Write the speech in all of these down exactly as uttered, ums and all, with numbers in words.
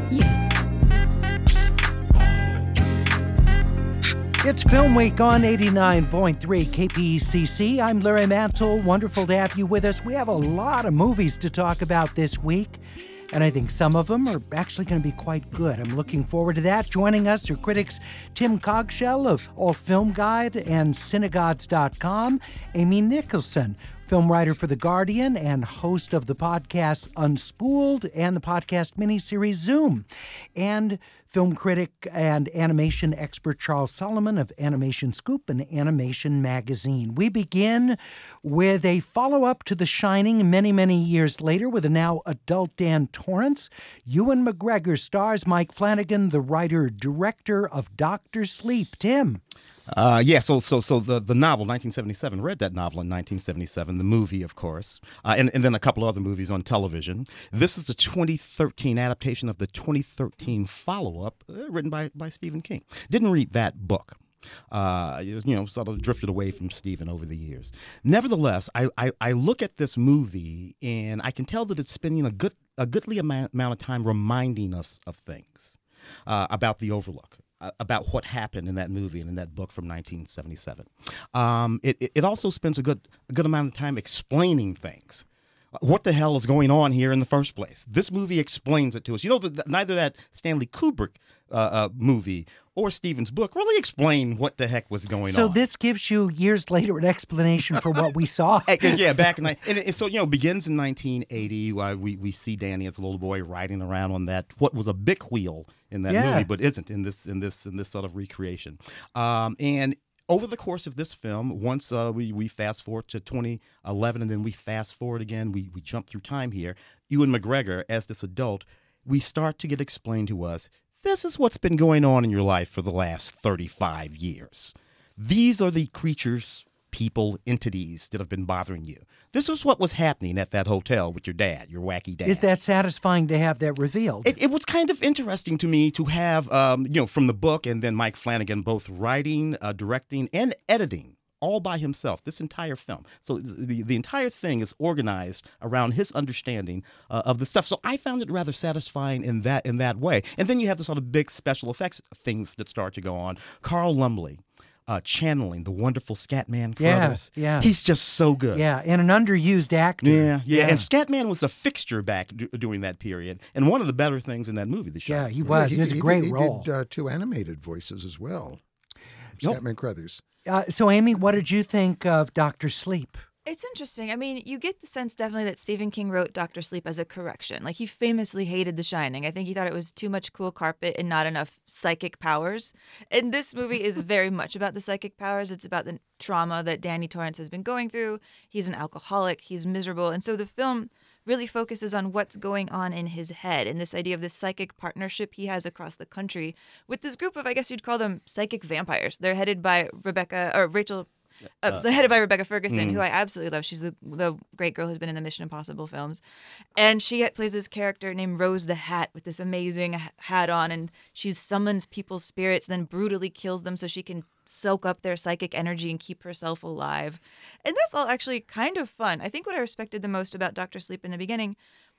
It's Film Week on eighty-nine point three K P E C C. I'm Larry Mantle. Wonderful to have you with us. We have a lot of movies to talk about this week, and I think some of them are actually going to be quite good. I'm looking forward to that. Joining us are critics Tim Cogshell of Alt Film Guide and Cinegods dot com, Amy Nicholson, film writer for The Guardian and host of the podcast Unspooled and the podcast miniseries Zoom, and film critic and animation expert Charles Solomon of Animation Scoop and Animation Magazine. We begin with a follow-up to The Shining many, many years later with a now adult Dan Torrance. Ewan McGregor stars Mike Flanagan, the writer-director of Doctor Sleep. Tim? Uh, yeah, so so so the, the novel, nineteen seventy-seven, read that novel in nineteen seventy-seven, the movie, of course, uh, and, and then a couple other movies on television. This is the twenty thirteen adaptation of the twenty thirteen follow-up uh, written by, by Stephen King. Didn't read that book. Uh, it was, you know, sort of drifted away from Stephen over the years. Nevertheless, I, I, I look at this movie and I can tell that it's spending a good a goodly amount, amount of time reminding us of things uh, about the Overlook. About what happened in that movie and in that book from nineteen seventy-seven. Um, it, it also spends a good a good amount of time explaining things. What the hell is going on here in the first place? This movie explains it to us. You know, the, the, neither that Stanley Kubrick uh, uh, movie or Stephen's book really explain what the heck was going so on. So this gives you, years later, an explanation for what we saw. Yeah, back in... And, and so, you know, begins in nineteen eighty. Uh, we, we see Danny as a little boy riding around on that, what was a big wheel in that yeah. movie, but isn't in this in this, in this sort of recreation. Um, and... Over the course of this film, once uh, we, we fast forward to twenty eleven and then we fast forward again, we, we jump through time here, Ewan McGregor, as this adult, we start to get explained to us, this is what's been going on in your life for the last thirty-five years. These are the creatures, people, entities that have been bothering you. This is what was happening at that hotel with your dad, your wacky dad. Is that satisfying to have that revealed? It, it was kind of interesting to me to have, um, you know, from the book and then Mike Flanagan both writing, uh, directing, and editing all by himself, this entire film. So the, the entire thing is organized around his understanding uh, of the stuff. So I found it rather satisfying in that in that way. And then you have the sort of big special effects things that start to go on. Carl Lumbly. Uh, channeling the wonderful Scatman Crothers. Yeah, yeah. He's just so good. Yeah, and an underused actor. Yeah, yeah. yeah. And Scatman was a fixture back d- during that period, and one of the better things in that movie, The Shining. Yeah, he was. Yeah, he, he was he, a great he, role. He did uh, two animated voices as well. Scatman Crothers. Uh, so, Amy, what did you think of Doctor Sleep? It's interesting. I mean, you get the sense definitely that Stephen King wrote Doctor Sleep as a correction. Like, he famously hated The Shining. I think he thought it was too much cool carpet and not enough psychic powers. And this movie is very much about the psychic powers. It's about the trauma that Danny Torrance has been going through. He's an alcoholic. He's miserable. And so the film really focuses on what's going on in his head and this idea of this psychic partnership he has across the country with this group of, I guess you'd call them psychic vampires. They're headed by Rebecca, or Rachel... Uh, uh, headed by Rebecca Ferguson, mm. who I absolutely love. She's the the great girl who's been in the Mission Impossible films. And she plays this character named Rose the Hat with this amazing hat on, and she summons people's spirits and then brutally kills them so she can soak up their psychic energy and keep herself alive. And that's all actually kind of fun. I think what I respected the most about Doctor Sleep in the beginning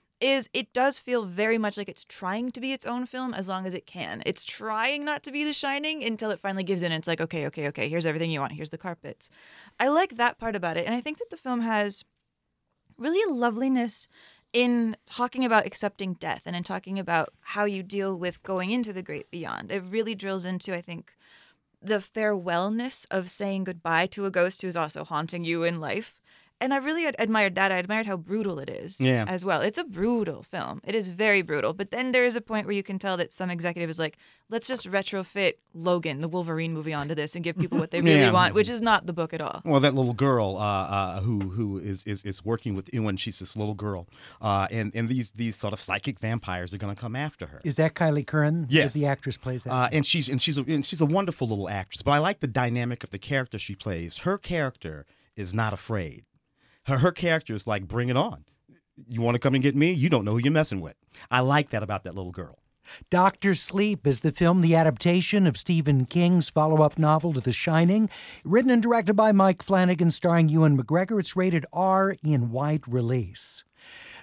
is it does feel very much like it's trying to be its own film as long as it can. It's trying not to be The Shining until it finally gives in and it's like, okay, okay, okay, here's everything you want. Here's the carpets. I like that part about it. And I think that the film has really a loveliness in talking about accepting death and in talking about how you deal with going into the great beyond. It really drills into, I think, the farewellness of saying goodbye to a ghost who's also haunting you in life. And I really admired that. I admired how brutal it is yeah. as well. It's a brutal film. It is very brutal. But then there is a point where you can tell that some executive is like, let's just retrofit Logan, the Wolverine movie, onto this and give people what they really yeah. want, which is not the book at all. Well, that little girl uh, uh, who who is, is is working with Ewan, she's this little girl. Uh, and, and these these sort of psychic vampires are going to come after her. Is that Kylie Curran? Yes. The actress plays that. Uh, and she's and she's a, and she's a wonderful little actress. But I like the dynamic of the character she plays. Her character is not afraid. Her, her character is like, bring it on. You want to come and get me? You don't know who you're messing with. I like that about that little girl. Doctor Sleep is the film, the adaptation of Stephen King's follow-up novel to The Shining. Written and directed by Mike Flanagan, starring Ewan McGregor. It's rated R in wide release.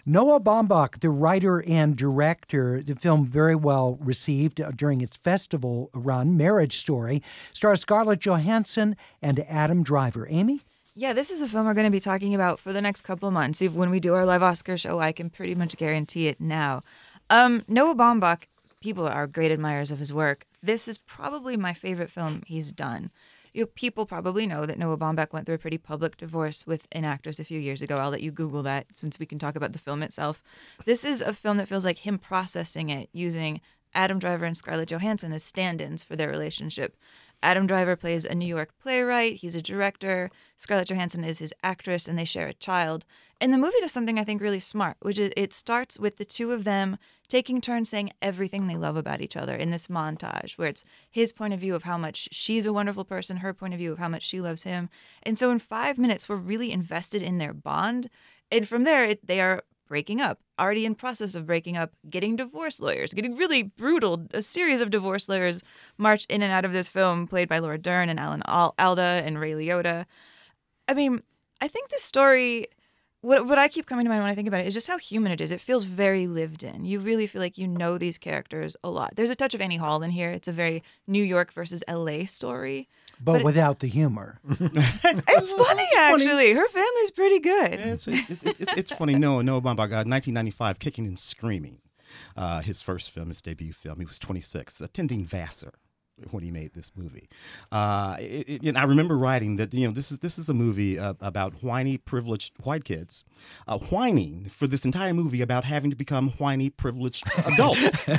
Noah Baumbach, the writer and director, the film very well received during its festival run. Marriage Story stars Scarlett Johansson and Adam Driver. Amy? Yeah, this is a film we're going to be talking about for the next couple of months. If when we do our live Oscar show, I can pretty much guarantee it now. Um, Noah Baumbach, people are great admirers of his work. This is probably my favorite film he's done. You know, people probably know that Noah Baumbach went through a pretty public divorce with an actress a few years ago. I'll let you Google that since we can talk about the film itself. This is a film that feels like him processing it using Adam Driver and Scarlett Johansson as stand-ins for their relationship. Adam Driver plays a New York playwright. He's a director. Scarlett Johansson is his actress, and they share a child. And the movie does something I think really smart, which is it starts with the two of them taking turns saying everything they love about each other in this montage, where it's his point of view of how much she's a wonderful person, her point of view of how much she loves him. And so in five minutes, we're really invested in their bond. And from there, it, they are breaking up, already in process of breaking up, getting divorce lawyers, getting really brutal. A series of divorce lawyers march in and out of this film, played by Laura Dern and Alan Alda and Ray Liotta. I mean, I think this story, what what I keep coming to mind when I think about it is just how human it is. It feels very lived in. You really feel like you know these characters a lot. There's a touch of Annie Hall in here. It's a very New York versus L A story. But, But it- without the humor. It's funny, actually. Her family's pretty good. Yeah, it's, it, it, it, it's funny. Noah, Noah Baumbach, uh, nineteen ninety-five, Kicking and Screaming, uh, his first film, his debut film. He was twenty-six, attending Vassar when he made this movie. Uh, it, it, and I remember writing that, you know, this is this is a movie uh, about whiny, privileged white kids uh, whining for this entire movie about having to become whiny, privileged adults.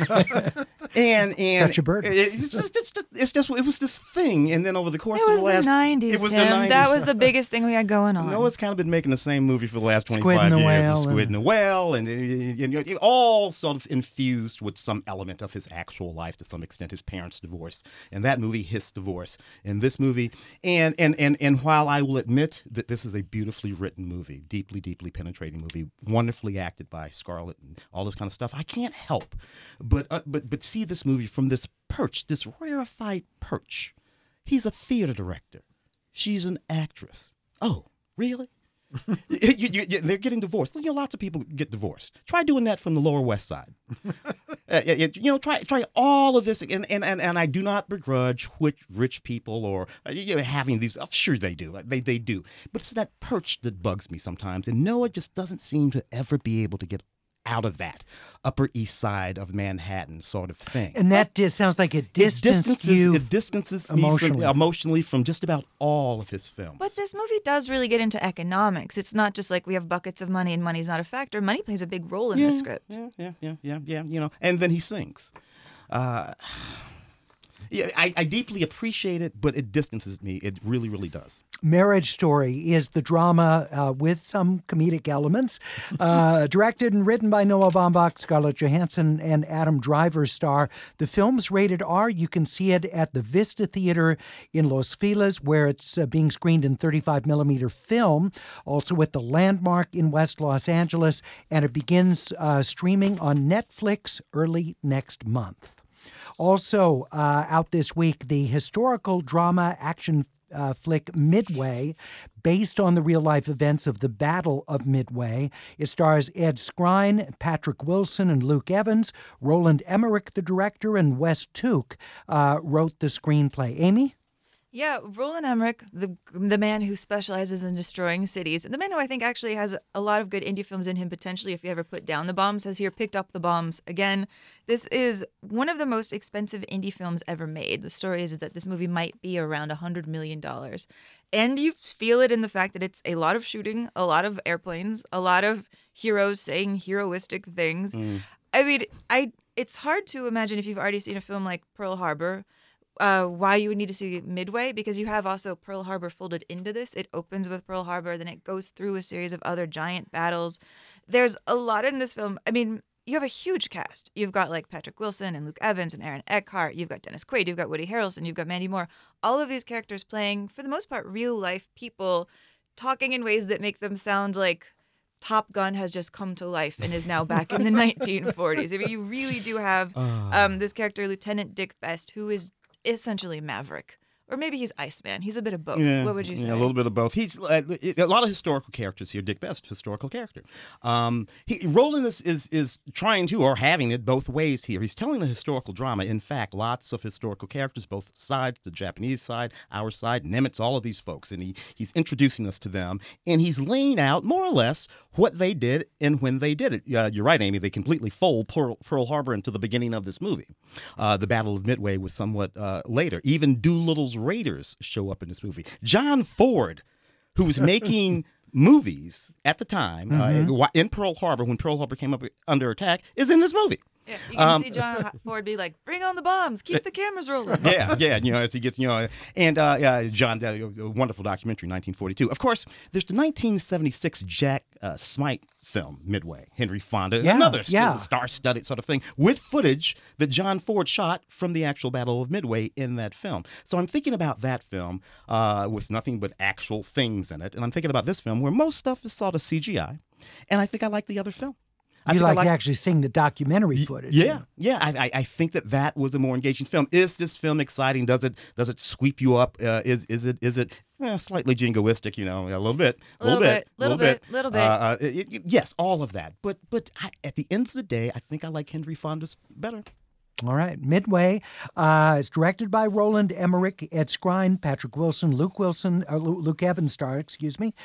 and and Such a burden. it- it's just it's just it's just it was this thing, and then over the course It was of the last the nineties, it was Tim. the nineties. That was the biggest thing we had going on. Noah's kind of been making the same movie for the last Squid twenty-five and the years. Whale Squid and- and the Whale, and, and, and, and all sort of infused with some element of his actual life to some extent, his parents' divorce. And that movie, his divorce. In this movie, and, and, and, and while I will admit that this is a beautifully written movie, deeply, deeply penetrating movie, wonderfully acted by Scarlett and all this kind of stuff, I can't help but, uh, but, but see this movie from this perch, this rarefied perch. He's a theater director. She's an actress. Oh, really? you, you, you, they're getting divorced. You know, lots of people get divorced. Try doing that from the Lower West Side. uh, you you know, try try all of this, and and, and, and I do not begrudge which rich people or uh, you know, having these. I'm sure they do. They they do. But it's that perch that bugs me sometimes, and Noah just doesn't seem to ever be able to get out of that Upper East Side of Manhattan sort of thing. And that dis- sounds like it It distanced distances, you it distances me emotionally. from, emotionally from just about all of his films. But this movie does really get into economics. It's not just like we have buckets of money and money's not a factor. Money plays a big role in yeah, the script. Yeah, yeah, yeah, yeah, yeah. You know, and then he sings. Uh, yeah, I, I deeply appreciate it, but it distances me. It really, really does. Marriage Story is the drama uh, with some comedic elements. Uh, directed and written by Noah Baumbach, Scarlett Johansson, and Adam Driver star. The film's rated R. You can see it at the Vista Theater in Los Feliz, where it's uh, being screened in thirty-five millimeter film. Also at the Landmark in West Los Angeles. And it begins uh, streaming on Netflix early next month. Also uh, out this week, the historical drama action uh, flick Midway, based on the real-life events of the Battle of Midway. It stars Ed Skrein, Patrick Wilson, and Luke Evans. Roland Emmerich, the director, and Wes Tuke uh, wrote the screenplay. Amy? Yeah, Roland Emmerich, the the man who specializes in destroying cities, the man who I think actually has a lot of good indie films in him potentially if you ever put down the bombs, has here picked up the bombs again. This is one of the most expensive indie films ever made. The story is that this movie might be around one hundred million dollars. And you feel it in the fact that it's a lot of shooting, a lot of airplanes, a lot of heroes saying heroistic things. Mm. I mean, I it's hard to imagine if you've already seen a film like Pearl Harbor, Uh, why you would need to see Midway, because you have also Pearl Harbor folded into this. It opens with Pearl Harbor, then it goes through a series of other giant battles. There's a lot in this film. I mean, you have a huge cast. You've got like Patrick Wilson and Luke Evans and Aaron Eckhart. You've got Dennis Quaid. You've got Woody Harrelson. You've got Mandy Moore. All of these characters playing, for the most part, real life people talking in ways that make them sound like Top Gun has just come to life and is now back in the nineteen forties. I mean, you really do have um, this character, Lieutenant Dick Best, who is essentially Maverick Or maybe he's Iceman. He's a bit of both. Yeah, What would you say? Yeah, a little bit of both. He's uh, a lot of historical characters here. Dick Best, historical character. Um, he, Roland is, is is trying to, or having it both ways here. He's telling a historical drama. In fact, lots of historical characters, both sides, the Japanese side, our side, Nimitz, all of these folks, and he he's introducing us to them, and he's laying out more or less what they did and when they did it. Uh, you're right, Amy. They completely fold Pearl, Pearl Harbor into the beginning of this movie. Uh, the Battle of Midway was somewhat uh, later. Even Doolittle's Raiders show up in this movie. John Ford, who was making movies at the time mm-hmm. uh, in Pearl Harbor when Pearl Harbor came up under attack, is in this movie. Yeah, you can um, see John Ford be like, "Bring on the bombs, keep the cameras rolling." Yeah, yeah, you know, as he gets, you know, and uh, uh, John, uh, a wonderful documentary, nineteen forty-two. Of course, there's the nineteen seventy-six Jack uh, Smite film, Midway, Henry Fonda, yeah, another yeah. star-studded sort of thing, with footage that John Ford shot from the actual Battle of Midway in that film. So I'm thinking about that film uh, with nothing but actual things in it, and I'm thinking about this film where most stuff is sort of C G I, and I think I like the other film. I you like, like actually seeing the documentary footage. Yeah, you know? yeah. I, I I think that that was a more engaging film. Is this film exciting? Does it does it sweep you up? Uh, is is it is it eh, slightly jingoistic? You know, a little bit, a little, little bit, little bit, little bit. Uh, uh, it, it, yes, all of that. But but I, at the end of the day, I think I like Henry Fonda's better. All right. Midway uh, is directed by Roland Emmerich, Ed Skrein, Patrick Wilson, Luke Wilson, uh, Luke Evans star, excuse me.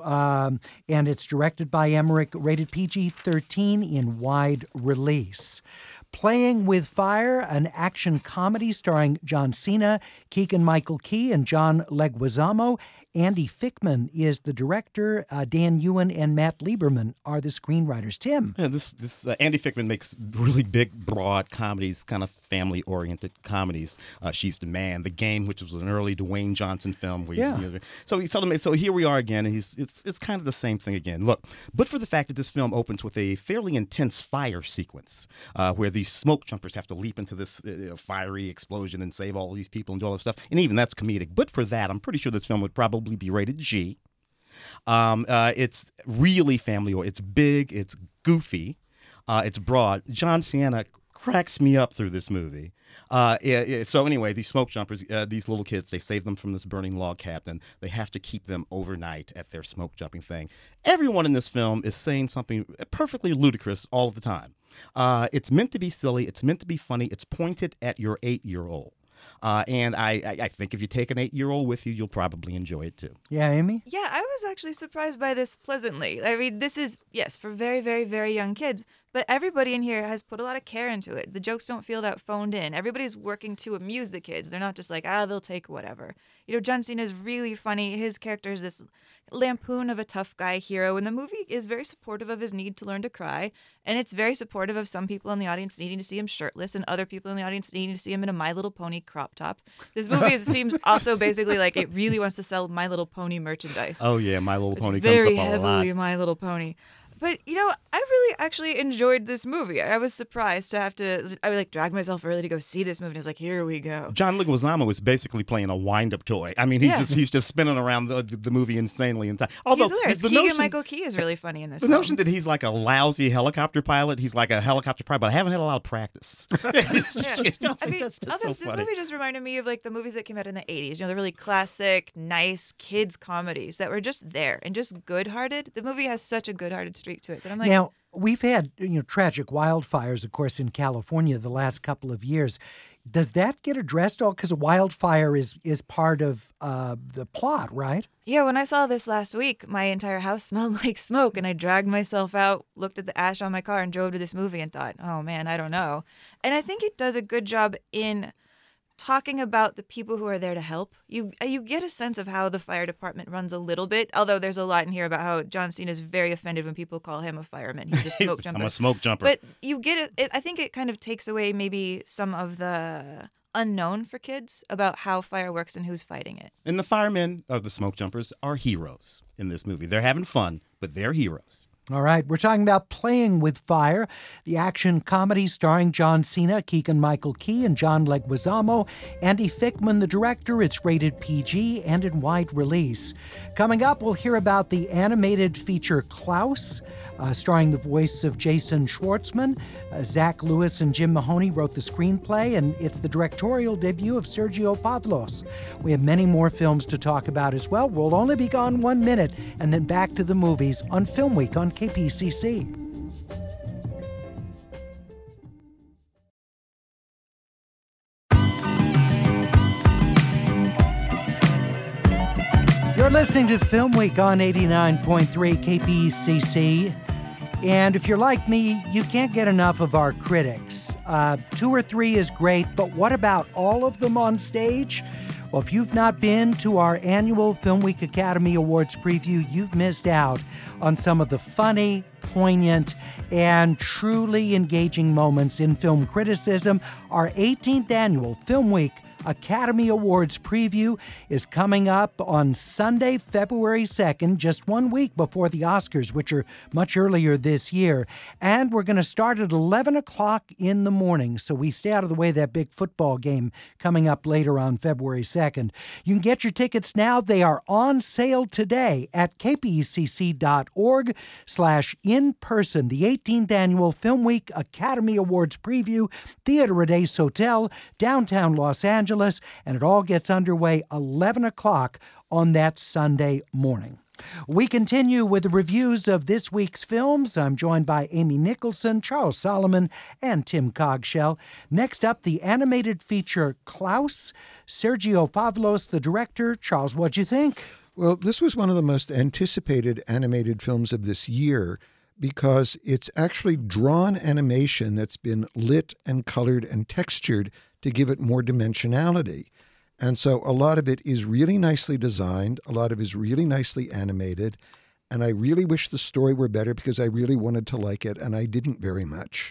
Um, and it's directed by Emmerich, rated P G thirteen in wide release. Playing with Fire, an action comedy starring John Cena, Keegan-Michael Key, and John Leguizamo. Andy Fickman is the director. Uh, Dan Ewan and Matt Lieberman are the screenwriters. Tim. Yeah, this this uh, Andy Fickman makes really big, broad comedies, kind of family-oriented comedies. Uh, She's the Man, The Game, which was an early Dwayne Johnson film. Where yeah. He's, you know, so he's telling me. So here we are again, and he's it's it's kind of the same thing again. Look, but for the fact that this film opens with a fairly intense fire sequence, uh, where these smoke jumpers have to leap into this uh, fiery explosion and save all these people and do all this stuff, and even that's comedic. But for that, I'm pretty sure this film would probably be rated G. Um, uh, it's really family or it's big, it's goofy, uh, it's broad. John Cena cracks me up through this movie. Uh, yeah, yeah, so anyway, these smoke jumpers, uh, these little kids, they save them from this burning log cabin. They have to keep them overnight at their smoke jumping thing. Everyone in this film is saying something perfectly ludicrous all of the time. Uh, it's meant to be silly. It's meant to be funny. It's pointed at your eight-year-old. Uh, and I, I, I think if you take an eight-year-old with you, you'll probably enjoy it too. Yeah, Amy? Yeah, I was actually surprised by this pleasantly. I mean, this is, yes, for very, very, very young kids, but everybody in here has put a lot of care into it. The jokes don't feel that phoned in. Everybody's working to amuse the kids. They're not just like, ah, they'll take whatever. You know, John Cena is really funny. His character is this lampoon of a tough guy hero, and the movie is very supportive of his need to learn to cry, and it's very supportive of some people in the audience needing to see him shirtless and other people in the audience needing to see him in a My Little Pony crop top. This movie is, seems also basically like it really wants to sell My Little Pony merchandise. Oh yeah, My Little it's Pony very comes up a heavily lot. My Little Pony. But, you know, I really actually enjoyed this movie. I was surprised to have to, I would like drag myself early to go see this movie. And I was like, here we go. John Leguizamo was basically playing a wind-up toy. I mean, he's Yeah. just he's just spinning around the, the movie insanely. And although He's hilarious. the Keegan notion, Michael Key is really funny in this the film. notion that he's like a lousy helicopter pilot, he's like a helicopter pilot, but I haven't had a lot of practice. Yeah. I mean, That's just other, so this funny. movie just reminded me of like the movies that came out in the eighties. You know, the really classic, nice kids comedies that were just there and just good-hearted. The movie has such a good-hearted streak to it. But I'm like, Now, we've had, you know, tragic wildfires, of course, in California the last couple of years. Does that get addressed all? Because a wildfire is is part of uh, the plot, right? yeah, when I saw this last week, my entire house smelled like smoke, and I dragged myself out, looked at the ash on my car, and drove to this movie and thought, oh man, I don't know. And I think it does a good job in talking about the people who are there to help. You you get a sense of how the fire department runs a little bit, although there's a lot in here about how John Cena is very offended when people call him a fireman. He's a smoke jumper. I'm a smoke jumper. But you get it, it. I think it kind of takes away maybe some of the unknown for kids about how fire works and who's fighting it. And the firemen of the smoke jumpers are heroes in this movie. They're having fun, but they're heroes. All right, we're talking about Playing with Fire, the action comedy starring John Cena, Keegan-Michael Key, and John Leguizamo. Andy Fickman, the director. It's rated P G and in wide release. Coming up, we'll hear about the animated feature Klaus, uh, starring the voice of Jason Schwartzman. Uh, Zach Lewis and Jim Mahoney wrote the screenplay, and it's the directorial debut of Sergio Pavlos. We have many more films to talk about as well. We'll only be gone one minute, and then back to the movies on Film Week on K P C C. You're listening to Film Week on eighty-nine point three K P C C. And if you're like me, you can't get enough of our critics. Uh, two or three is great, but what about all of them on stage? Well, if you've not been to our annual Film Week Academy Awards preview, you've missed out on some of the funny, poignant, and truly engaging moments in film criticism. Our eighteenth annual Film Week Academy Awards preview is coming up on Sunday, February second, just one week before the Oscars, which are much earlier this year. And we're going to start at eleven o'clock in the morning, so we stay out of the way of that big football game coming up later on February second. You can get your tickets now. They are on sale today at kpecc.org slash in-person. The eighteenth Annual Film Week Academy Awards preview, Theater Radace Hotel, downtown Los Angeles. And it all gets underway eleven o'clock on that Sunday morning. We continue with the reviews of this week's films. I'm joined by Amy Nicholson, Charles Solomon, and Tim Cogshell. Next up, the animated feature Klaus. Sergio Pavlos, the director. Charles, what'd you think? Well, this was one of the most anticipated animated films of this year because it's actually drawn animation that's been lit and colored and textured to give it more dimensionality. And so a lot of it is really nicely designed. A lot of it is really nicely animated. And I really wish the story were better because I really wanted to like it, and I didn't very much.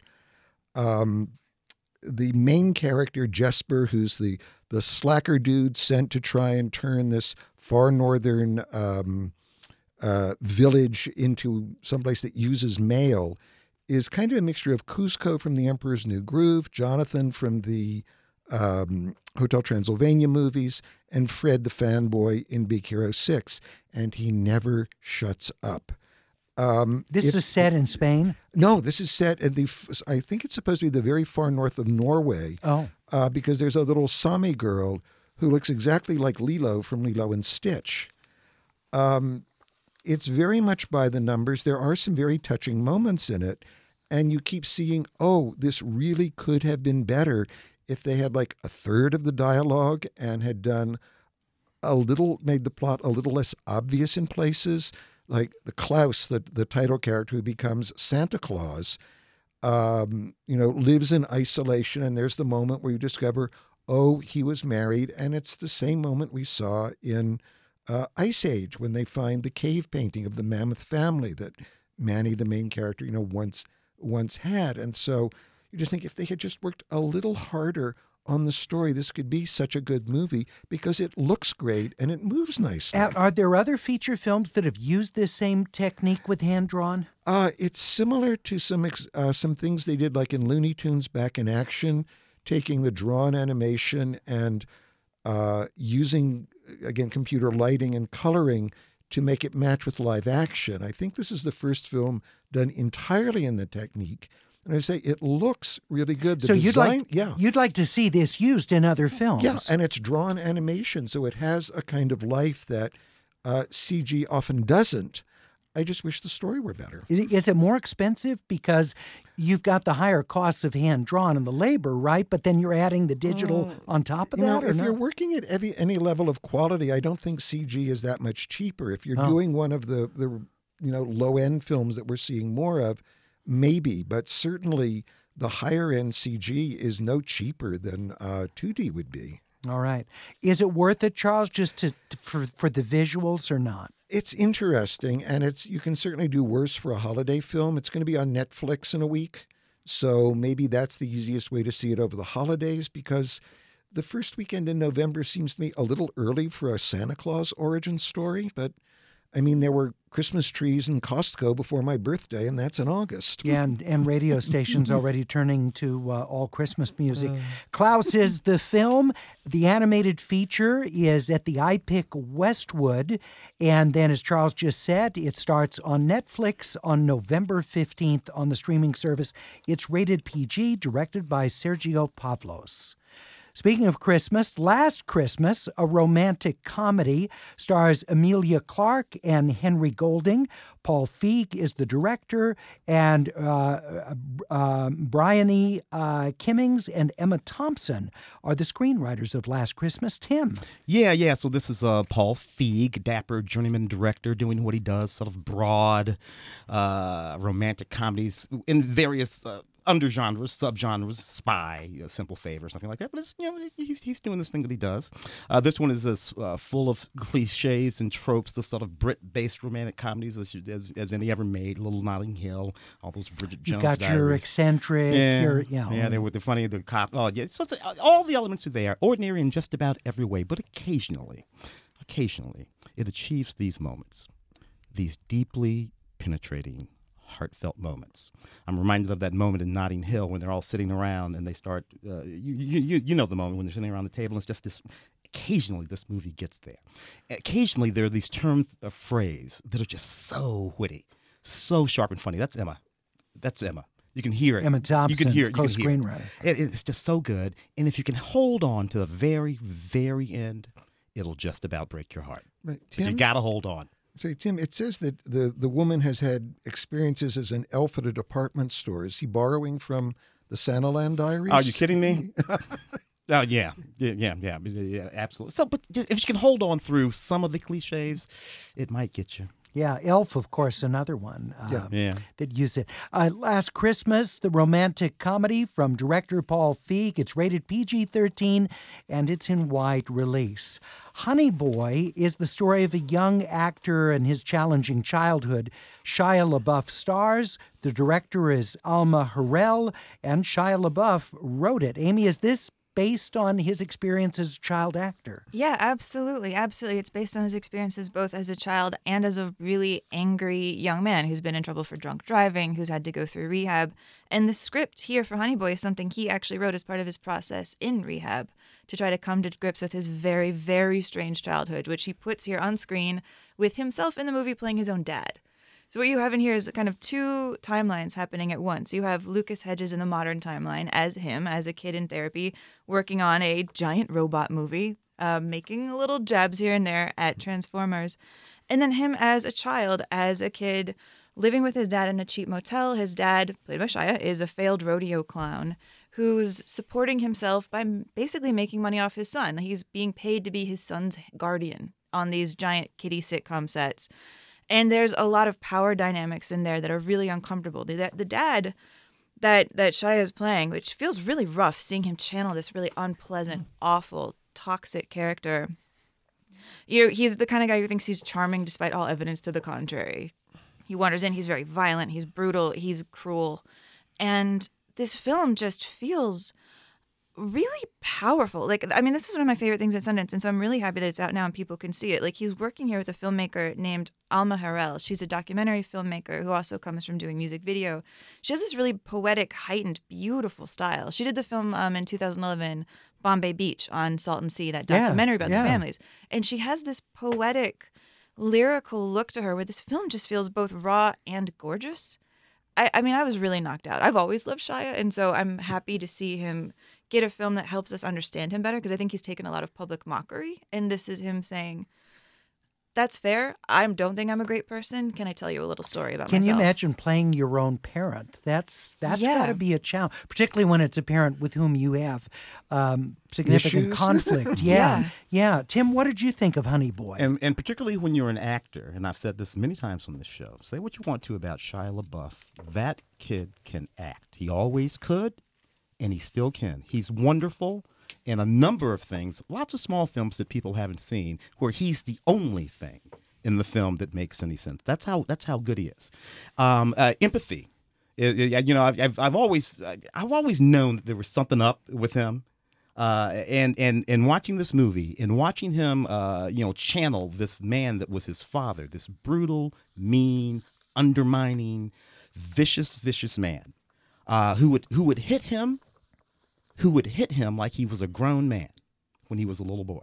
Um, the main character, Jesper, who's the, the slacker dude sent to try and turn this far northern um, uh, village into someplace that uses mail, is kind of a mixture of Kuzco from The Emperor's New Groove, Jonathan from the um, Hotel Transylvania movies, and Fred the fanboy in Big Hero six. And he never shuts up. Um, this is set in Spain? No, this is set at the, I think it's supposed to be the very far north of Norway. Oh. Uh, because there's a little Sami girl who looks exactly like Lilo from Lilo and Stitch. Um, it's very much by the numbers. There are some very touching moments in it. And you keep seeing, oh, this really could have been better if they had like a third of the dialogue and had done a little, made the plot a little less obvious in places. Like the Klaus, the, the title character who becomes Santa Claus, um, you know, lives in isolation. And there's the moment where you discover, oh, he was married. And it's the same moment we saw in uh, Ice Age when they find the cave painting of the mammoth family that Manny, the main character, you know, once once had. And so you just think if they had just worked a little harder on the story, this could be such a good movie because it looks great and it moves nicely. Are, are there other feature films that have used this same technique with hand-drawn? Uh, it's similar to some ex- uh, some things they did like in Looney Tunes Back in Action, taking the drawn animation and uh, using, again, computer lighting and coloring to make it match with live action. I think this is the first film done entirely in the technique. And I say it looks really good. The so design, you'd like, yeah. you'd like to see this used in other films. Yeah, and it's drawn animation, so it has a kind of life that uh, C G often doesn't. I just wish the story were better. Is it more expensive because you've got the higher costs of hand-drawn and the labor, right? But then you're adding the digital uh, on top of you that? Know, or if not? you're working at every, any level of quality, I don't think C G is that much cheaper. If you're oh. doing one of the, the you know low-end films that we're seeing more of, maybe. But certainly the higher-end C G is no cheaper than uh, two D would be. All right. Is it worth it, Charles, just to, to for, for the visuals or not? It's interesting, and it's you can certainly do worse for a holiday film. It's going to be on Netflix in a week, so maybe that's the easiest way to see it over the holidays, because the first weekend in November seems to me a little early for a Santa Claus origin story. But, I mean, there were Christmas trees in Costco before my birthday, and that's in August. Yeah, and, and radio stations already turning to uh, all Christmas music. Uh. Klaus is the film. The animated feature is at the I P I C Westwood. And then, as Charles just said, it starts on Netflix on November fifteenth on the streaming service. It's rated P G, directed by Sergio Pavlos. Speaking of Christmas, Last Christmas, a romantic comedy, stars Emilia Clarke and Henry Golding. Paul Feig is the director, and uh, uh, Bryony uh, Kimmings and Emma Thompson are the screenwriters of Last Christmas. Tim. Yeah, yeah. So this is uh, Paul Feig, dapper journeyman director, doing what he does, sort of broad uh, romantic comedies in various Uh, under genres, subgenres, spy, uh, simple favor, something like that. But it's, you know, he's he's doing this thing that he does. Uh, this one is as uh, full of cliches and tropes, the sort of Brit-based romantic comedies as, as as any ever made. Little Notting Hill, all those Bridget Jones. You've got diaries. your eccentric, yeah, your yeah, yeah. They were the funny, the cop. Oh yeah, so it's, uh, all the elements are there, ordinary in just about every way. But occasionally, occasionally, it achieves these moments, these deeply penetrating, heartfelt moments. I'm reminded of that moment in Notting Hill when they're all sitting around and they start, uh, you, you you know the moment when they're sitting around the table. And it's just this, occasionally this movie gets there. Occasionally there are these terms of phrase that are just so witty, so sharp and funny. That's Emma. That's Emma. You can hear it. Emma Thompson, you can hear it. You can hear co-screenwriter. it. It, it's just so good. And if you can hold on to the very, very end, it'll just about break your heart. Right. But you got to hold on. Say, Tim, it says that the, the woman has had experiences as an elf at a department store. Is he borrowing from the Santaland Diaries? Are you kidding me? Oh, yeah. Yeah, yeah, yeah, yeah, absolutely. So, but if you can hold on through some of the cliches, it might get you. Yeah, Elf, of course, another one uh, yeah. Yeah. that used it. Uh, Last Christmas, the romantic comedy from director Paul Feig. It's rated P G thirteen, and it's in wide release. Honey Boy is the story of a young actor and his challenging childhood. Shia LaBeouf stars. The director is Alma Harrell, and Shia LaBeouf wrote it. Amy, is this based on his experience as a child actor? Yeah, absolutely. Absolutely. It's based on his experiences both as a child and as a really angry young man who's been in trouble for drunk driving, who's had to go through rehab. And the script here for Honey Boy is something he actually wrote as part of his process in rehab to try to come to grips with his very, very strange childhood, which he puts here on screen with himself in the movie playing his own dad. So what you have in here is kind of two timelines happening at once. You have Lucas Hedges in the modern timeline as him, as a kid in therapy, working on a giant robot movie, uh, making little jabs here and there at Transformers. And then him as a child, as a kid, living with his dad in a cheap motel. His dad, played by Shia, is a failed rodeo clown who's supporting himself by basically making money off his son. He's being paid to be his son's guardian on these giant kiddie sitcom sets. And there's a lot of power dynamics in there that are really uncomfortable. The, the dad that that Shia is playing, which feels really rough, seeing him channel this really unpleasant, awful, toxic character. You know, he's the kind of guy who thinks he's charming despite all evidence to the contrary. He wanders in, he's very violent, he's brutal, he's cruel. And this film just feels really powerful. Like, I mean, this was one of my favorite things at Sundance, and so I'm really happy that it's out now and people can see it. Like, he's working here with a filmmaker named Alma Harrell. She's a documentary filmmaker who also comes from doing music video. She has this really poetic, heightened, beautiful style. She did the film um, in two thousand eleven, Bombay Beach, on Salton Sea, that documentary yeah, about yeah. the families. And she has this poetic, lyrical look to her where this film just feels both raw and gorgeous. I, I mean, I was really knocked out. I've always loved Shia, and so I'm happy to see him get a film that helps us understand him better, because I think he's taken a lot of public mockery, and this is him saying, that's fair. I don't think I'm a great person. Can I tell you a little story about Can myself? you imagine playing your own parent? That's that's Yeah. got to be a challenge, particularly when it's a parent with whom you have um, significant Issues? conflict. Yeah. Yeah. yeah, Tim, what did you think of Honey Boy? And, and particularly when you're an actor, and I've said this many times on this show, say what you want to about Shia LaBeouf. That kid can act. He always could, and he still can. He's wonderful in a number of things, lots of small films that people haven't seen, where he's the only thing in the film that makes any sense. That's how that's how good he is. Um, uh, empathy, It- it- you know, I've, I've I've always I've always known that there was something up with him. Uh, and and and watching this movie and watching him, uh, you know, channel this man that was his father, this brutal, mean, undermining, vicious, vicious man, uh, who would who would hit him, who would hit him like he was a grown man when he was a little boy.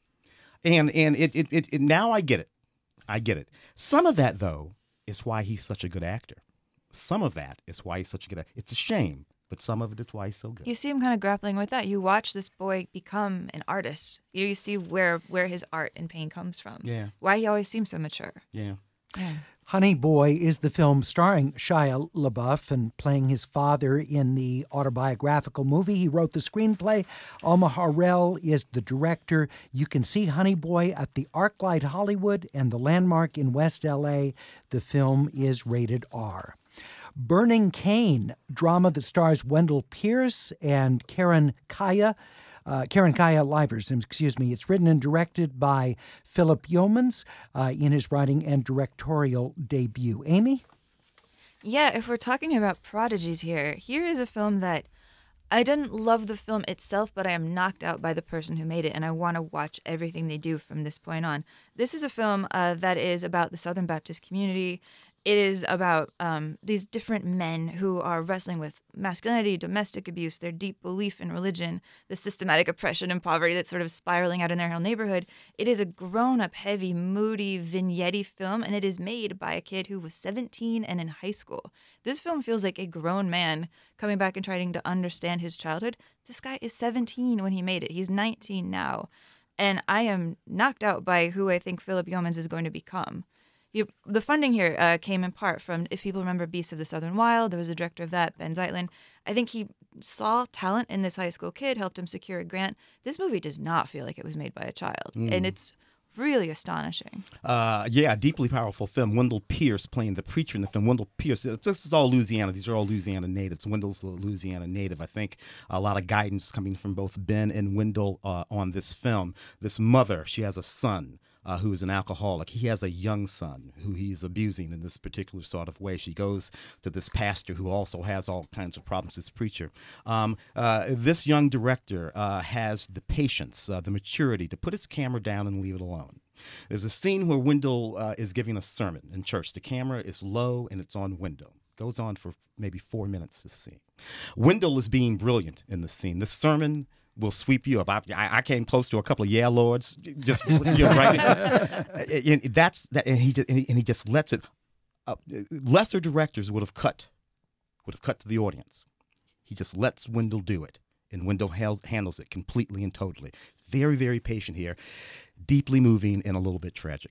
And and it it, it, it now I get it, I get it. Some of that though is why he's such a good actor. Some of that is why he's such a good actor. It's a shame. But some of it is why he's so good. You see him kind of grappling with that. You watch this boy become an artist. You, you see where where his art and pain comes from. Yeah. Why he always seems so mature. Yeah. Yeah. Honey Boy is the film starring Shia LaBeouf and playing his father in the autobiographical movie. He wrote the screenplay. Alma Harrell is the director. You can see Honey Boy at the ArcLight Hollywood and the Landmark in West L A. The film is rated R. Burning Cane, drama that stars Wendell Pierce and Karen Kaya. Uh, Karen Kaya Livers, excuse me. It's written and directed by Philip Yeomans uh, in his writing and directorial debut. Amy? Yeah, if we're talking about prodigies here, here is a film that I didn't love the film itself, but I am knocked out by the person who made it, and I want to watch everything they do from this point on. This is a film uh, that is about the Southern Baptist community. It is about um, these different men who are wrestling with masculinity, domestic abuse, their deep belief in religion, the systematic oppression and poverty that's sort of spiraling out in their whole neighborhood. It is a grown-up, heavy, moody, vignette-y film, and it is made by a kid who was seventeen and in high school. This film feels like a grown man coming back and trying to understand his childhood. This guy is seventeen when he made it. He's nineteen now. And I am knocked out by who I think Philip Yeomans is going to become. You, the funding here uh, came in part from, if people remember Beasts of the Southern Wild, there was a director of that, Ben Zeitlin. I think he saw talent in this high school kid, helped him secure a grant. This movie does not feel like it was made by a child, mm. and it's really astonishing. Uh, yeah, deeply powerful film. Wendell Pierce playing the preacher in the film. Wendell Pierce, this is all Louisiana. These are all Louisiana natives. Wendell's a Louisiana native. I think a lot of guidance coming from both Ben and Wendell uh, on this film. This mother, she has a son. Uh, who is an alcoholic. He has a young son who he's abusing in this particular sort of way. She goes to this pastor who also has all kinds of problems, this preacher. Um, uh, this young director uh, has the patience, uh, the maturity to put his camera down and leave it alone. There's a scene where Wendell uh, is giving a sermon in church. The camera is low and it's on Wendell. Goes on for maybe four minutes, this scene. Wendell is being brilliant in this scene. This sermon will sweep you up. I, I came close to a couple of yeah lords, just you know, right. and that's that, and he just, and he, and he just lets it. Uh, lesser directors would have cut, would have cut to the audience. He just lets Wendell do it, and Wendell ha- handles it completely and totally. Very, very patient here, deeply moving and a little bit tragic.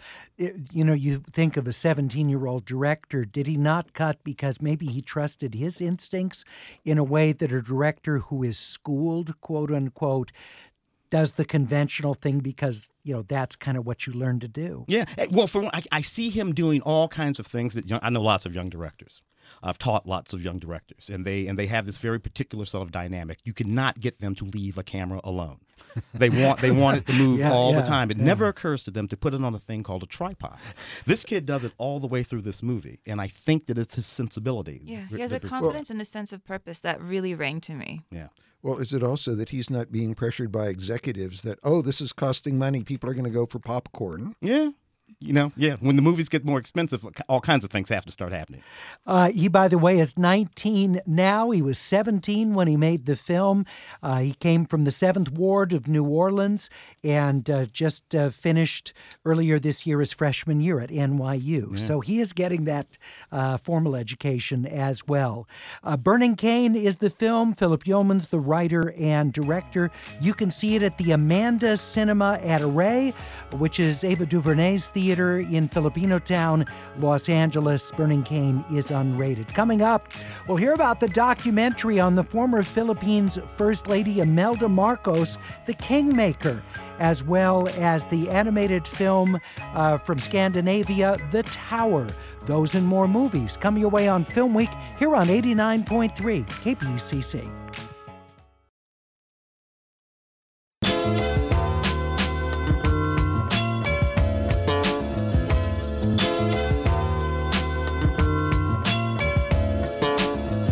You know, you think of a seventeen-year-old director. Did he not cut because maybe he trusted his instincts in a way that a director who is schooled, quote unquote, does the conventional thing because, you know, that's kind of what you learn to do? Yeah. Well, for one, I, I see him doing all kinds of things that young, I know lots of young directors. I've taught lots of young directors, and they and they have this very particular sort of dynamic. You cannot get them to leave a camera alone. They want they want it to move yeah, all yeah, the time. It yeah. never occurs to them to put it on a thing called a tripod. This kid does it all the way through this movie, and I think that it's his sensibility. Yeah, he has a confidence and a sense of purpose that really rang to me. Yeah. Well, is it also that he's not being pressured by executives that, oh, this is costing money, people are going to go for popcorn? Yeah. You know, yeah, when the movies get more expensive, all kinds of things have to start happening. Uh, he, by the way, is nineteen now. He was seventeen when he made the film. Uh, he came from the seventh Ward of New Orleans and uh, just uh, finished earlier this year his freshman year at N Y U. Yeah. So he is getting that uh, formal education as well. Uh, Burning Cane is the film. Philip Yeomans, the writer and director. You can see it at the Amanda Cinema at Array, which is Ava DuVernay's theater in Filipino Town, Los Angeles. Burning Cane is unrated. Coming up, we'll hear about the documentary on the former Philippines First Lady Imelda Marcos, The Kingmaker, as well as the animated film uh, from Scandinavia, The Tower. Those and more movies come your way on Film Week here on eighty-nine point three K P E C C. You're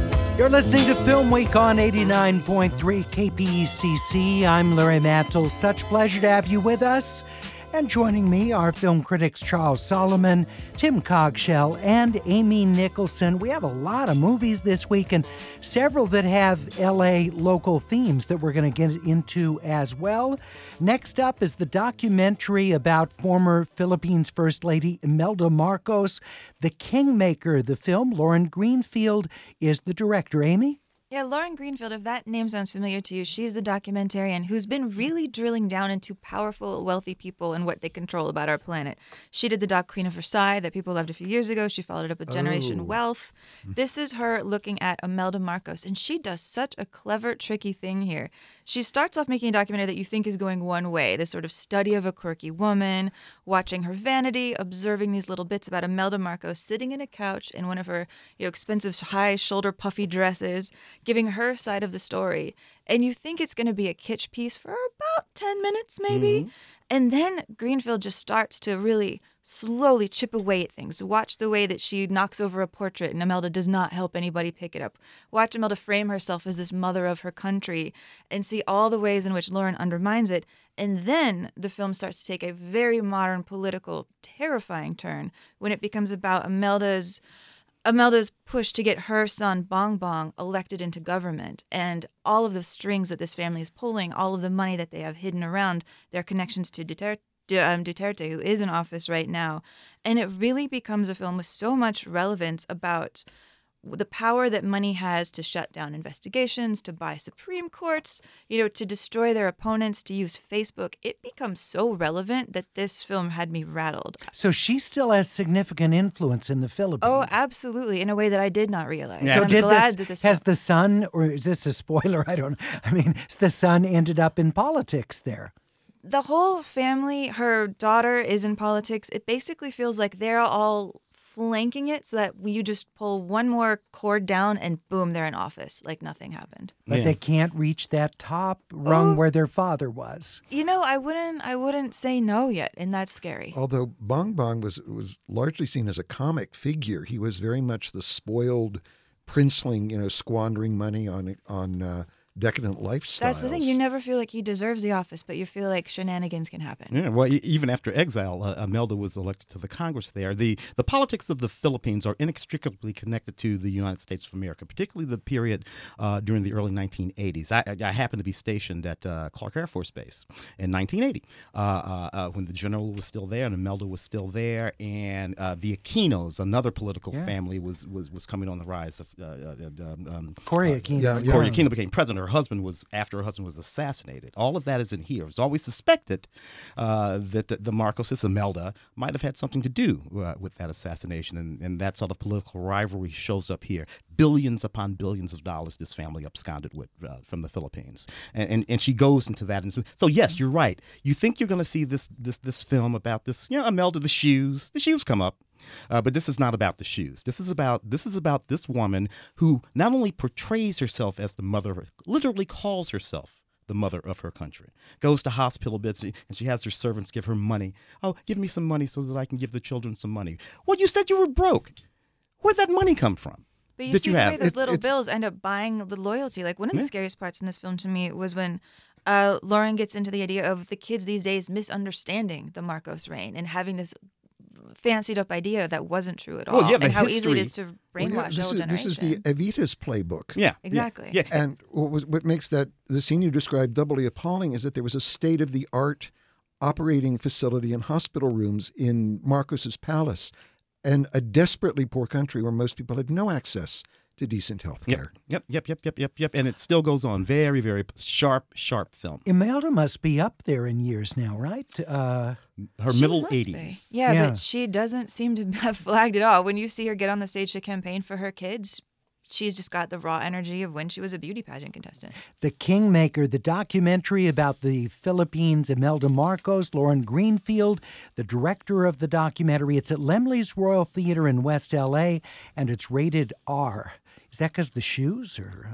You're listening to Film Week on eighty-nine point three K P E C C. I'm Larry Mantle. Such pleasure to have you with us. And joining me are film critics Charles Solomon, Tim Cogshell, and Amy Nicholson. We have a lot of movies this week and several that have L A local themes that we're going to get into as well. Next up is the documentary about former Philippines First Lady Imelda Marcos, The Kingmaker. The film, Lauren Greenfield is the director. Amy? Yeah, Lauren Greenfield, if that name sounds familiar to you, she's the documentarian who's been really drilling down into powerful, wealthy people and what they control about our planet. She did the doc Queen of Versailles that people loved a few years ago. She followed it up with Generation Oh. Wealth. This is her looking at Imelda Marcos, and she does such a clever, tricky thing here. She starts off making a documentary that you think is going one way, this sort of study of a quirky woman, watching her vanity, observing these little bits about Imelda Marcos sitting in a couch in one of her you know, expensive high-shoulder puffy dresses, giving her side of the story. And you think it's going to be a kitsch piece for about ten minutes, maybe. Mm-hmm. And then Greenfield just starts to really slowly chip away at things. Watch the way that she knocks over a portrait and Imelda does not help anybody pick it up. Watch Imelda frame herself as this mother of her country and see all the ways in which Lauren undermines it. And then the film starts to take a very modern, political, terrifying turn when it becomes about Imelda's Imelda's push to get her son, Bong Bong, elected into government, and all of the strings that this family is pulling, all of the money that they have hidden around their connections to Duterte, um, Duterte, who is in office right now. And it really becomes a film with so much relevance about the power that money has to shut down investigations, to buy Supreme Courts, you know, to destroy their opponents, to use Facebook. It becomes so relevant that this film had me rattled. So she still has significant influence in the Philippines. Oh, absolutely, in a way that I did not realize. Yeah. So So I'm did glad this, that this has film- the son, or is this a spoiler? I don't know. I mean, the son ended up in politics there. The whole family, her daughter is in politics. It basically feels like they're all flanking it so that you just pull one more cord down and boom, they're in office like nothing happened. But Yeah. they can't reach that top rung Oh. where their father was. You know, I wouldn't I wouldn't say no yet, and that's scary. Although Bong Bong was was largely seen as a comic figure, he was very much the spoiled princeling, you know, squandering money on on uh, decadent lifestyles. That's the thing. You never feel like he deserves the office, but you feel like shenanigans can happen. Yeah, well, e- even after exile, uh, Imelda was elected to the Congress there. The the politics of the Philippines are inextricably connected to the United States of America, particularly the period uh, during the early nineteen eighties. I, I, I happened to be stationed at uh, Clark Air Force Base in nineteen eighty uh, uh, uh, when the general was still there and Imelda was still there, and uh, the Aquinos, another political Yeah. family, was, was was coming on the rise. Of uh, uh, um, Cory uh, Aquino. yeah, yeah. Cory Aquino became president. Her husband was after her husband was assassinated. All of that is in here. It was always suspected uh, that the, the Marcoses, Imelda, might have had something to do uh, with that assassination, and, and that sort of political rivalry shows up here. Billions upon billions of dollars this family absconded with uh, from the Philippines, and, and and she goes into that. And so, so yes, you're right. You think you're going to see this this this film about this, you know, Imelda, the shoes. The shoes come up. Uh, but this is not about the shoes. This is about this is about this woman who not only portrays herself as the mother, of her, literally calls herself the mother of her country. Goes to hospital beds and she has her servants give her money. Oh, give me some money so that I can give the children some money. Well, you said you were broke. Where'd that money come from? But you that see you the have. way those It's- little it's- bills end up buying the loyalty. Like one of the Yeah. scariest parts in this film to me was when uh, Lauren gets into the idea of the kids these days misunderstanding the Marcos reign and having this fancied up idea that wasn't true at all, Well, yeah, the and how easy it history- is to Well, brainwash yeah, the this, whole is, generation. this is the Evita's playbook. Yeah, Exactly. Yeah, yeah. And what, was, what makes that the scene you described doubly appalling is that there was a state-of-the-art operating facility and hospital rooms in Marcos's palace, and a desperately poor country where most people had no access to decent health Yep, care. yep, yep, yep, yep, yep, yep. And it still goes on. Very, very sharp, sharp film. Imelda must be up there in years now, right? Uh, Her She middle must be. eighties. Yeah, Yeah. but she doesn't seem to have flagged at all. When you see her get on the stage to campaign for her kids, she's just got the raw energy of when she was a beauty pageant contestant. The Kingmaker, the documentary about the Philippines, Imelda Marcos, Lauren Greenfield, the director of the documentary. It's at Lemley's Royal Theater in West L A, and it's rated R. Is that because the shoes? Or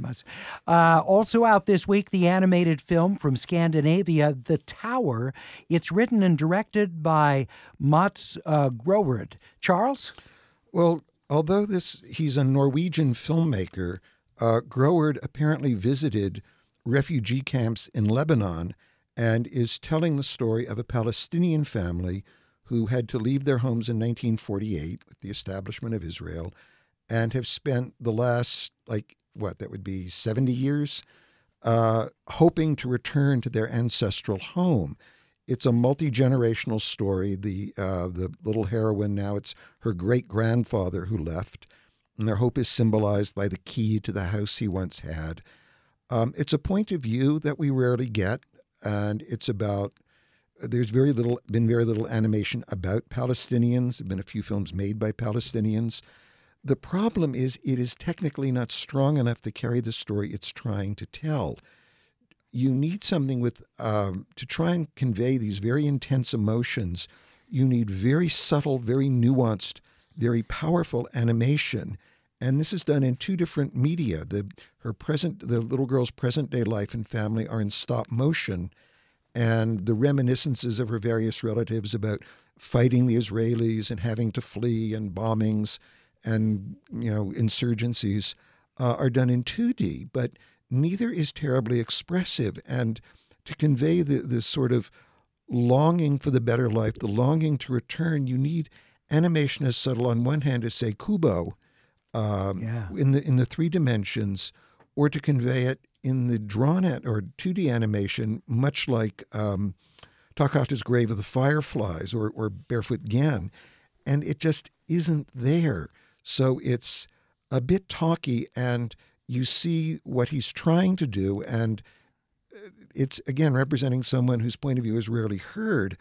uh, also out this week, the animated film from Scandinavia, The Tower. It's written and directed by Mats uh, Groverud. Charles? Well, although this he's a Norwegian filmmaker, Uh, Groard apparently visited refugee camps in Lebanon and is telling the story of a Palestinian family who had to leave their homes in nineteen forty-eight with the establishment of Israel and have spent the last, like, what, that would be seventy years, uh, hoping to return to their ancestral home. It's a multi-generational story. The uh, the little heroine, now it's her great-grandfather who left, and their hope is symbolized by the key to the house he once had. Um, it's a point of view that we rarely get, and it's about, there's very little, been very little animation about Palestinians. There have been a few films made by Palestinians. The problem is it is technically not strong enough to carry the story it's trying to tell. You need something with, um, to try and convey these very intense emotions, you need very subtle, very nuanced, very powerful animation. And this is done in two different media. The her present, the little girl's present-day life and family are in stop motion, and the reminiscences of her various relatives about fighting the Israelis and having to flee and bombings and, you know, insurgencies uh, are done in two D, but neither is terribly expressive. And to convey the this sort of longing for the better life, the longing to return, you need animation as subtle on one hand as, say, Kubo, um, yeah. in the in the three dimensions, or to convey it in the drawn at or two D animation, much like um, Takahata's Grave of the Fireflies or or Barefoot Gen, and it just isn't there. So it's a bit talky, and you see what he's trying to do, and it's, again, representing someone whose point of view is rarely heard,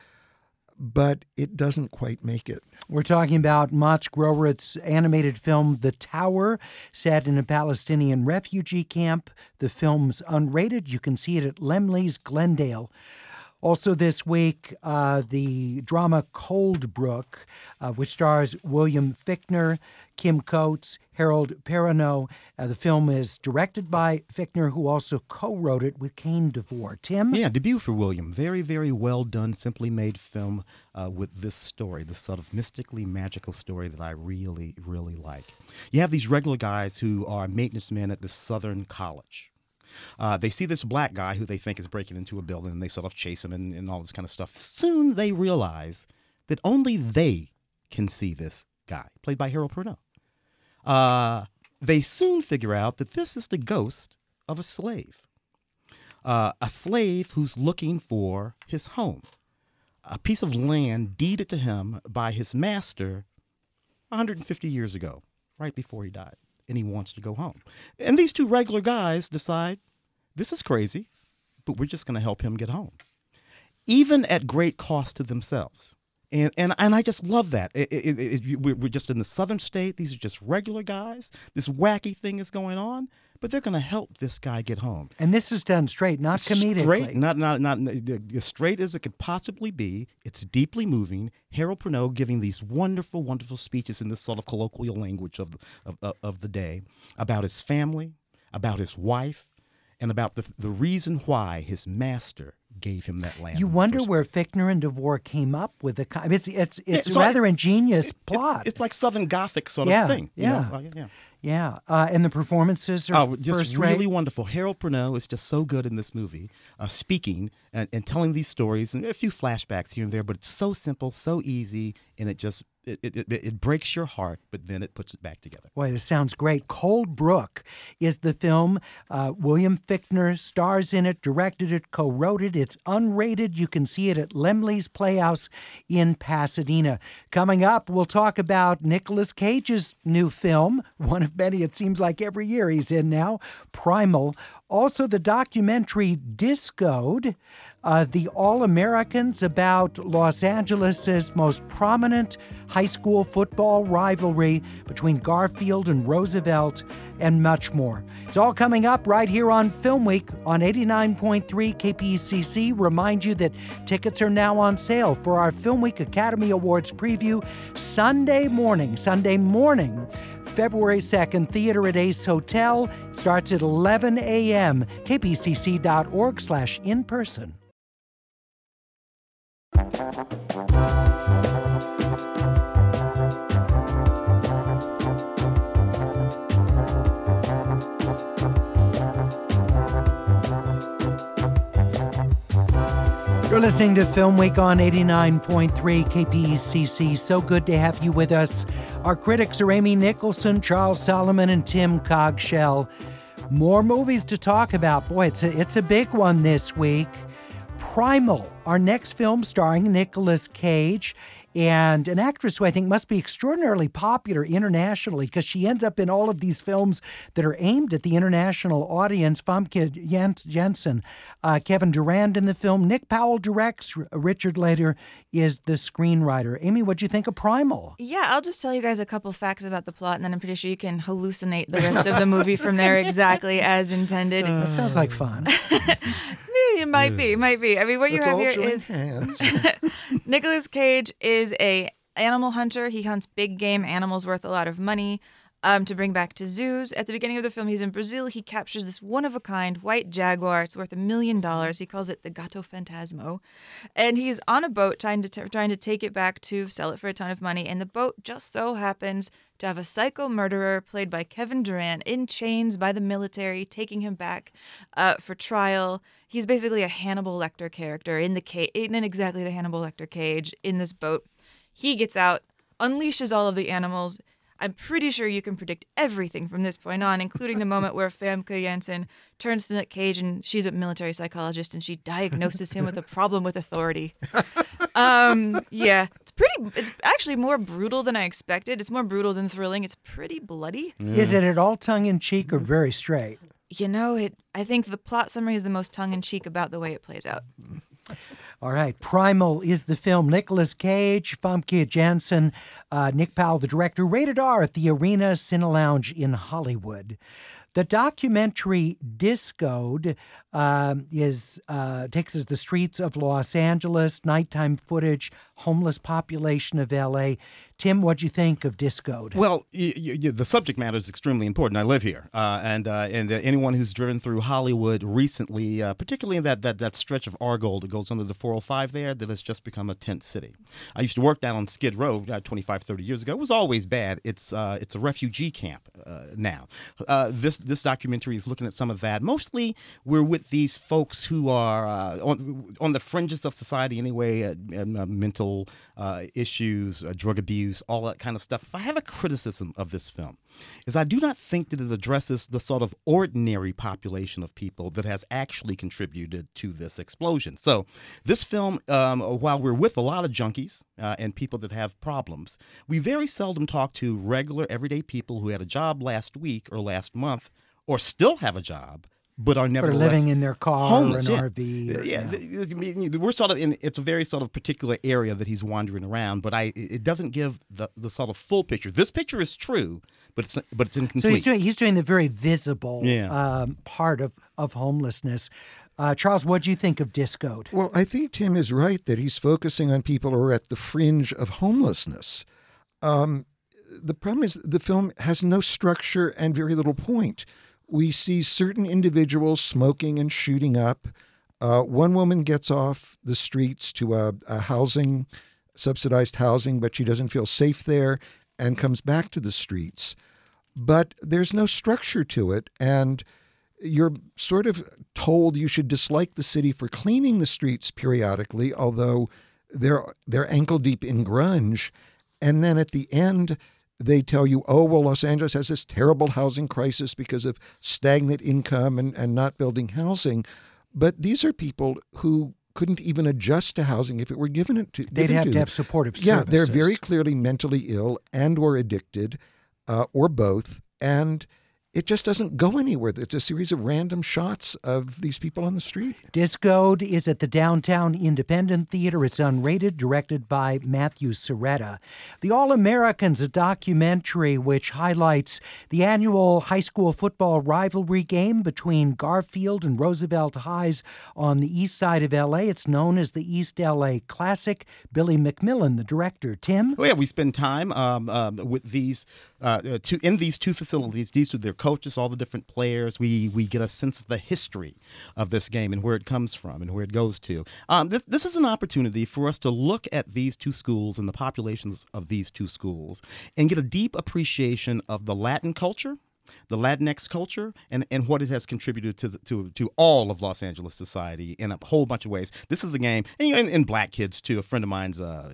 but it doesn't quite make it. We're talking about Mats Growert's animated film The Tower, set in a Palestinian refugee camp. The film's unrated. You can see it at Laemmle's Glendale. Also this week, uh, the drama Coldbrook, uh, which stars William Fichtner, Kim Coates, Harold Perrineau. Uh, the film is directed by Fichtner, who also co-wrote it with Kane DeVore. Tim? Yeah, debut for William. Very, very well done, simply made film uh, with this story, this sort of mystically magical story that I really, really like. You have these regular guys who are maintenance men at this Southern college. Uh, they see this black guy who they think is breaking into a building, and they sort of chase him and, and all this kind of stuff. Soon they realize that only they can see this guy, played by Harold Perrineau. Uh, they soon figure out that this is the ghost of a slave, uh, a slave who's looking for his home, a piece of land deeded to him by his master one hundred fifty years ago, right before he died. And he wants to go home. And these two regular guys decide, this is crazy, but we're just going to help him get home, even at great cost to themselves. And and, and I just love that. It, it, it, we're just in the southern state. These are just regular guys. This wacky thing is going on, but they're going to help this guy get home. And this is done straight, not comedically. Straight, not, not, not, as straight as it could possibly be. It's deeply moving. Harold Perrineau giving these wonderful, wonderful speeches in this sort of colloquial language of, of, of, of the day about his family, about his wife, and about the the reason why his master gave him that land. You wonder where Fichtner and DeVore came up with the. It's it's it's Yeah, a so rather it- ingenious It- plot. It's like Southern Gothic sort Yeah, of thing. you yeah. know? Uh, yeah. yeah, uh, and the performances are Oh, just first really rate. wonderful. Harold Perrineau is just so good in this movie, uh, speaking and, and telling these stories, and a few flashbacks here and there, but it's so simple, so easy, and it just it it, it, it breaks your heart, but then it puts it back together. Boy, this sounds great. Coldbrook is the film. Uh, William Fichtner stars in it, directed it, co-wrote it. It's unrated. You can see it at Laemmle's Playhouse in Pasadena. Coming up, we'll talk about Nicolas Cage's new film, one of many it seems like every year he's in now, Primal. Also, the documentary Discoed, uh, the All-Americans, about Los Angeles' most prominent high school football rivalry between Garfield and Roosevelt, and much more. It's all coming up right here on Film Week on eighty-nine point three K P E C C. Remind you that tickets are now on sale for our Film Week Academy Awards preview Sunday morning. Sunday morning, February second, theater at Ace Hotel. Starts at eleven a.m. K P C C dot org slash in person. Thank you. You're listening to Film Week on eighty-nine point three K P E C C. So good to have you with us. Our critics are Amy Nicholson, Charles Solomon, and Tim Cogshell. More movies to talk about. Boy, it's a, it's a big one this week. Primal, our next film starring Nicolas Cage, and an actress who I think must be extraordinarily popular internationally because she ends up in all of these films that are aimed at the international audience. Famke Jens- Jensen, uh, Kevin Durand in the film. Nick Powell directs. R- Richard Leder is the screenwriter. Amy, what'd you think of Primal? Yeah, I'll just tell you guys a couple facts about the plot, and then I'm pretty sure you can hallucinate the rest of the movie from there exactly as intended. That sounds like fun. It might be, might be. I mean, what you Let's have all here join is hands. Nicolas Cage is a animal hunter. He hunts big game animals worth a lot of money um, to bring back to zoos. At the beginning of the film, he's in Brazil. He captures this one-of-a-kind white jaguar. It's worth a million dollars. He calls it the Gato Fantasmo. And he's on a boat trying to t- trying to take it back to sell it for a ton of money. And the boat just so happens to have a psycho murderer played by Kevin Durand in chains by the military, taking him back uh, for trial. He's basically a Hannibal Lecter character in the ca- in exactly the Hannibal Lecter cage in this boat. He gets out, unleashes all of the animals. I'm pretty sure you can predict everything from this point on, including the moment where Famke Janssen turns to Nick Cage, and she's a military psychologist, and she diagnoses him with a problem with authority. Um, yeah, it's pretty. It's actually more brutal than I expected. It's more brutal than thrilling. It's pretty bloody. Is it at all tongue-in-cheek or very straight? You know, it. I think the plot summary is the most tongue-in-cheek about the way it plays out. All right, Primal is the film. Nicolas Cage, Famke Janssen, uh, Nick Powell, the director. Rated R at the Arena Cine Lounge in Hollywood. The documentary Discoed um, is uh, takes us the streets of Los Angeles, nighttime footage, homeless population of L A. Tim, what'd you think of Discoed? Well, y- y- y- the subject matter is extremely important. I live here, uh, and uh, and uh, anyone who's driven through Hollywood recently, uh, particularly in that, that that stretch of Argyle that goes under the four oh five there, that has just become a tent city. I used to work down on Skid Row uh, twenty-five, thirty years ago. It was always bad. It's uh, it's a refugee camp uh, now. Uh, this this documentary is looking at some of that. Mostly, we're with these folks who are uh, on on the fringes of society anyway, uh, and, uh, mental uh, issues, uh, drug abuse, all that kind of stuff. If I have a criticism of this film, is I do not think that it addresses the sort of ordinary population of people that has actually contributed to this explosion. So this film, um, while we're with a lot of junkies uh, and people that have problems, we very seldom talk to regular, everyday people who had a job last week or last month or still have a job, but are nevertheless or living in their car homeless, or an yeah. R V. Or, yeah, yeah. I mean, we're sort of in. It's a very sort of particular area that he's wandering around, but I. It doesn't give the, the sort of full picture. This picture is true, but it's but it's incomplete. So he's doing he's doing the very visible Yeah. um, part of of homelessness. Uh, Charles, what do you think of Discoed? Well, I think Tim is right that he's focusing on people who are at the fringe of homelessness. Um, the problem is the film has no structure and very little point. We see certain individuals smoking and shooting up. Uh, one woman gets off the streets to a, a housing, subsidized housing, but she doesn't feel safe there and comes back to the streets. But there's no structure to it, and you're sort of told you should dislike the city for cleaning the streets periodically, although they're they're ankle deep in grunge. And then at the end, they tell you, oh, well, Los Angeles has this terrible housing crisis because of stagnant income and, and not building housing. But these are people who couldn't even adjust to housing if it were given it to They'd given have to to them. have supportive Yeah, services. they're very clearly mentally ill and or addicted uh, or both. And it just doesn't go anywhere. It's a series of random shots of these people on the street. Discoed is at the Downtown Independent Theater. It's unrated, directed by Matthew Serretta. The All-Americans, a documentary which highlights the annual high school football rivalry game between Garfield and Roosevelt Highs on the east side of L A. It's known as the East L A Classic. Billy McMillan, the director. Tim? Well, yeah, we spend time um, um, with these uh, two in these two facilities. These two, their coaches, all the different players. We we get a sense of the history of this game and where it comes from and where it goes to. Um, this, this is an opportunity for us to look at these two schools and the populations of these two schools and get a deep appreciation of the Latin culture the Latinx culture, and, and what it has contributed to the, to to all of Los Angeles society in a whole bunch of ways. This is a game, and, and, and black kids too. A friend of mine's uh,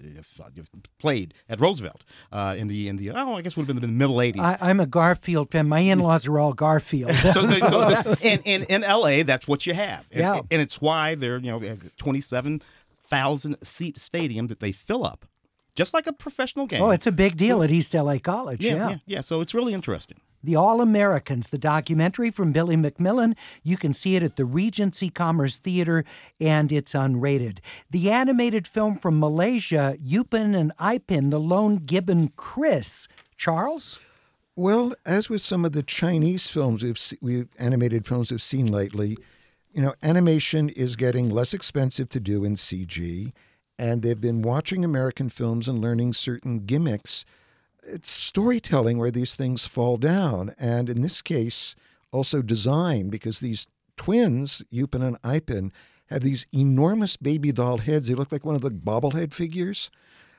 played at Roosevelt uh, in the in the oh I guess would have been in the middle eighties. I, I'm a Garfield fan. My in-laws are all Garfield. so, they, so and, and in L A, that's what you have. And, Yeah. and it's why they're you know twenty-seven thousand seat stadium that they fill up, just like a professional game. Oh, it's a big deal at East L A College. yeah, Yeah. yeah, yeah. So it's really interesting. The All-Americans, the documentary from Billy McMillan. You can see it at the Regency Commerce Theater, and it's unrated. The animated film from Malaysia, Upin and Ipin, the lone gibbon Chris. Charles? Well, as with some of the Chinese films we've, se- we've animated films we've seen lately, you know, animation is getting less expensive to do in C G, and they've been watching American films and learning certain gimmicks. It's storytelling where these things fall down, and in this case, also design, because these twins, Upin and Ipin, have these enormous baby doll heads. They look like one of the bobblehead figures.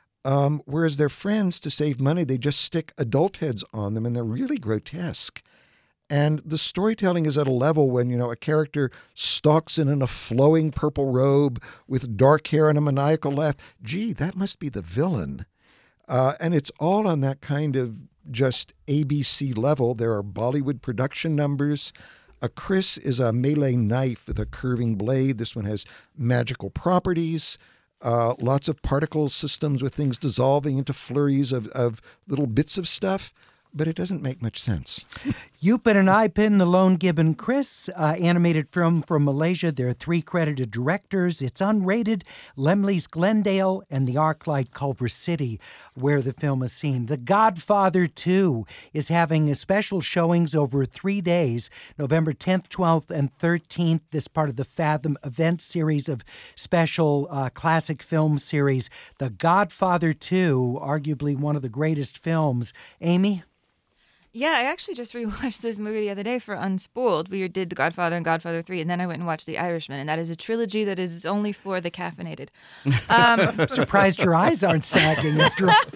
Um, whereas their friends, to save money, they just stick adult heads on them, and they're really grotesque. And the storytelling is at a level when, you know, a character stalks in in a flowing purple robe with dark hair and a maniacal laugh. Gee, that must be the villain. Uh, and it's all on that kind of just A B C level. There are Bollywood production numbers. A Chris is a melee knife with a curving blade. This one has magical properties. Uh, lots of particle systems with things dissolving into flurries of, of little bits of stuff. But it doesn't make much sense. Upin and Ipin, the lone gibbon Chris, uh, animated film from Malaysia. There are three credited directors. It's unrated. Lemley's Glendale and the ArcLight Culver City, where the film is seen. The Godfather two is having a special showings over three days, November tenth, twelfth, and thirteenth. This part of the Fathom event series of special uh, classic film series. The Godfather two, arguably one of the greatest films. Amy? Yeah, I actually just rewatched this movie the other day for Unspooled. We did The Godfather and Godfather three, and then I went and watched The Irishman, and that is a trilogy that is only for the caffeinated. Um, Surprised your eyes aren't sagging after all.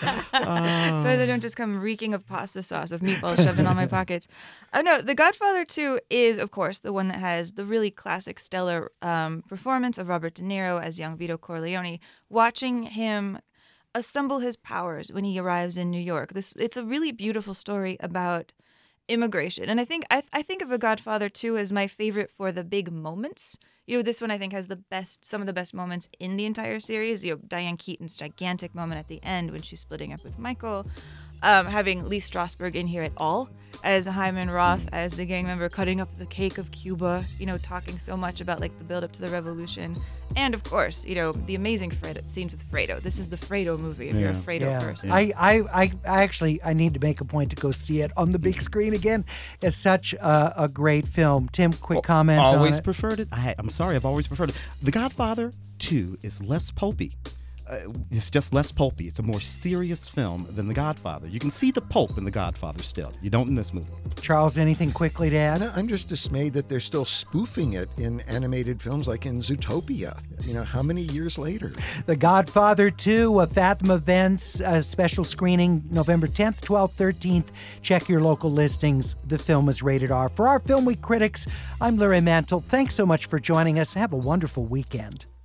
so I don't just come reeking of pasta sauce with meatballs shoved in all my pockets. Oh no, The Godfather two is, of course, the one that has the really classic, stellar um, performance of Robert De Niro as young Vito Corleone. Watching him assemble his powers when he arrives in New York. This it's a really beautiful story about immigration, and I think I, I think of The Godfather two as my favorite for the big moments. You know, this one I think has the best, some of the best moments in the entire series. You know, Diane Keaton's gigantic moment at the end when she's splitting up with Michael. Um, having Lee Strasberg in here at all as Hyman Roth, as the gang member cutting up the cake of Cuba, you know, talking so much about like the build up to the revolution. And of course, you know, the amazing Fredo, scenes with Fredo. This is the Fredo movie if Yeah. you're a Fredo Yeah. person. I, I, I, I actually I need to make a point to go see it on the big screen again. It's such a, a great film. Tim, quick comment Always on it. preferred it. I, I'm sorry, I've always preferred it. The Godfather two is less pulpy. Uh, it's just less pulpy. It's a more serious film than The Godfather. You can see the pulp in The Godfather still. You don't in this movie. Charles, anything quickly to add? No, I'm just dismayed that they're still spoofing it in animated films like in Zootopia. You know, how many years later? The Godfather two, a Fathom Events, a special screening November tenth, twelfth, thirteenth. Check your local listings. The film is rated R. For our Film Week critics, I'm Larry Mantle. Thanks so much for joining us. Have a wonderful weekend.